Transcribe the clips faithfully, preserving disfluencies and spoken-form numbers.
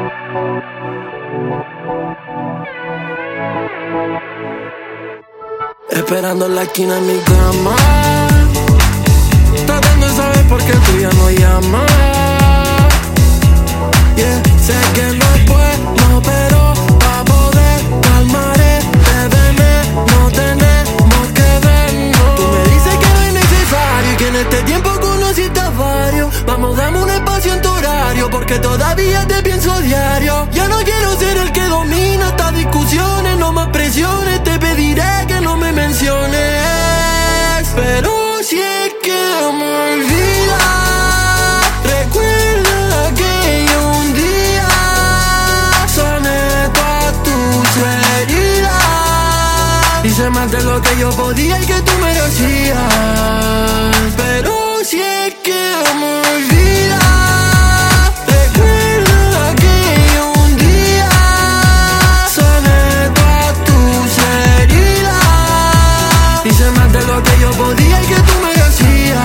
Esperando en la esquina en mi cama, tratando de saber por qué tú ya no llamas. Yeah, sé que no es bueno, pero pa' poder calmar este veneno tenemos que vernos. Tú me dices que no es necesario y que en este tiempo conociste a varios. Vamos, dame un espacio en tu horario, porque todavía te pienso diario. Ya no quiero ser el que domina estas discusiones, no más presiones. Te pediré que no me menciones, pero si es que me olvidas, recuerda que yo un día sané todas tus heridas. Hice más de lo que yo podía y que tú merecías, pero si es que me olvidas, recuerda que yo un día sané todas tus heridas. Hice más de lo que yo podía y que tú merecías.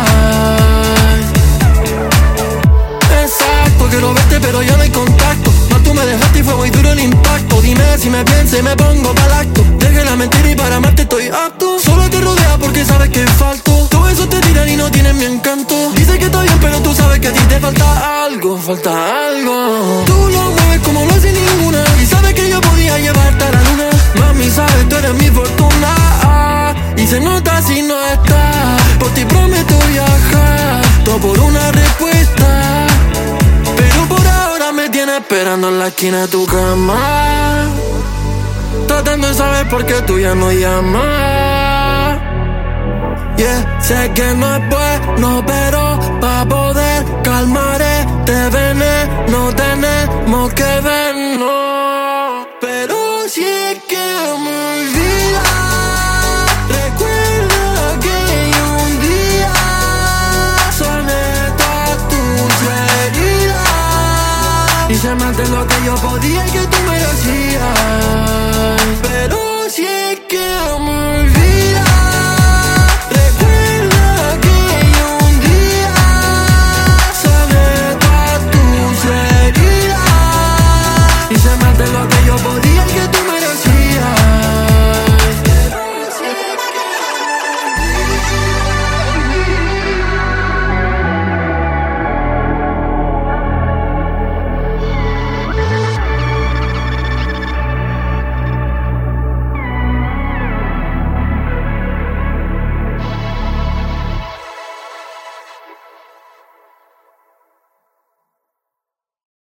Exacto, quiero verte pero ya no hay contacto. Más tú me dejaste y fue muy duro el impacto. Dime si me pienso y me pongo pa'l acto. Deje la mentira y para amarte estoy apto. Solo te rodea porque sabes que falto. Todo eso te tiran y no tienen mi encanto. Dice que está bien pero tú sabes que a ti te falta algo. Falta algo. Tú lo mueves como no hace ninguna. Y sabes que yo podía llevarte a la luna. Mami, sabes, tú eres mi fortuna. Y se nota si no estás. Por ti prometo viajar, todo por una respuesta. Pero por ahora me tienes esperando en la esquina de tu cama, tratando de saber por qué tú ya no llamas. Yeah, sé que no es bueno, pero pa' poder calmar este veneno tenemos que vernos. Pero si es que me olvidas, recuerda que yo un día sané todas tus heridas. Hice más de lo que yo podía y que